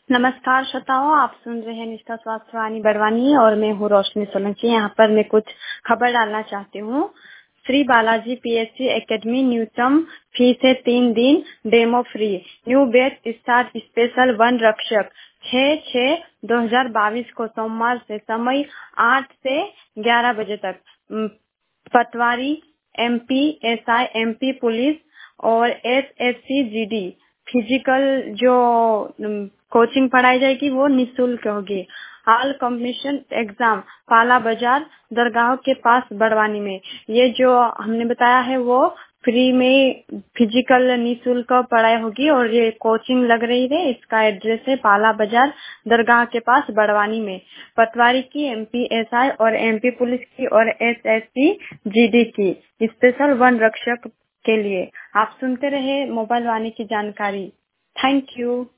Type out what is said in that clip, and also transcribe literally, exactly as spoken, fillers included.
नमस्कार श्रोताओं, आप सुन रहे हैं निष्ठा स्वास्थ्य वाणी बड़वानी और मैं हूँ रोशनी सोलंकी। यहाँ पर मैं कुछ खबर डालना चाहती हूँ। श्री बालाजी पीएचसी एकेडमी न्यूनतम फीस है तीन दिन demo free. New batch start special वन रक्षक छह छह दो हजार बाईस को सोमवार से समय आठ से ग्यारह बजे तक। उम, पटवारी, एमपी, एसआई, एमपी पुलिस और एसएससी जीडी फिजिकल जो कोचिंग पढ़ाई जाएगी वो निशुल्क होगी। ऑल कम्युनिकेशन एग्जाम पाला बाजार दरगाह के पास बड़वानी में। ये जो हमने बताया है वो फ्री में फिजिकल निशुल्क पढ़ाई होगी और ये कोचिंग लग रही है। इसका एड्रेस है पाला बाजार दरगाह के पास बड़वानी में। पटवारी की, एमपी एसआई और एमपी पुलिस की और एसएससी जीडी की स्पेशल वन रक्षक के लिए। आप सुनते रहे मोबाइल वाणी की जानकारी। Thank you.